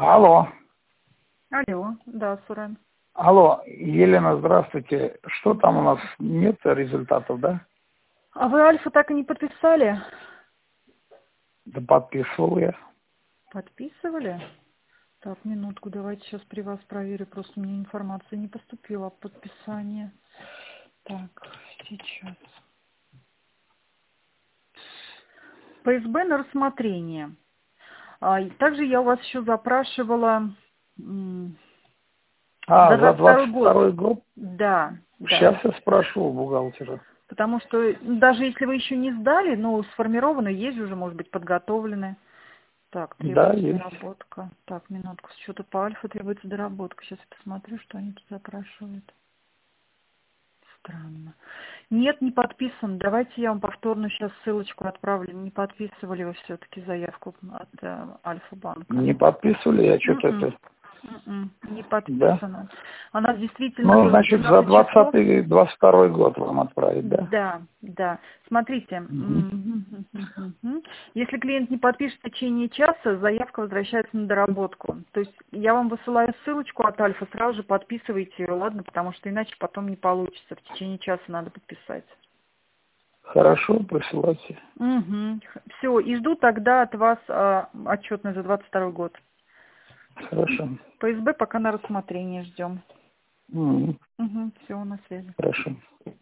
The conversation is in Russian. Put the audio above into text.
Алло. Алло, да, Сурен. Алло, Елена, здравствуйте. Что там у нас? Нет результатов, да? А вы Альфа так и не подписали? Да подписывал я. Подписывали? Так, минутку, давайте сейчас при вас проверю. Просто мне информация не поступила о подписании. Так, сейчас. ПСБ на рассмотрение. И также я у вас еще запрашивала за За 22 год. 22 год? Да, да. Сейчас я спрошу у бухгалтера. Потому что даже если вы еще не сдали, но сформированы, есть уже, может быть, подготовлены. Так, Да, требуется есть. доработка. Так, минутку, с счета по Альфа требуется доработка. Сейчас я посмотрю, что они тут запрашивают. Странно. Нет, не подписан. Давайте я вам повторно сейчас ссылочку отправлю. Не подписывали вы все-таки заявку от Альфа-банка. Не подписывали, я что-то М-м. это... Не Да? подписано. Она действительно Ну, было значит, за 12 часов. 20-22 год вам отправить, да? Да, да. Смотрите, Угу. если клиент не подпишет в течение часа, заявка возвращается на доработку. То есть я вам высылаю ссылочку от Альфа, сразу же подписывайте ее, ладно, потому что иначе потом не получится. В течение часа надо подписать. Хорошо, присылайте. Все, и жду тогда от вас отчетность за 22 год. Хорошо. ПСБ пока на рассмотрение ждем. Угу. Все, на связи. Хорошо.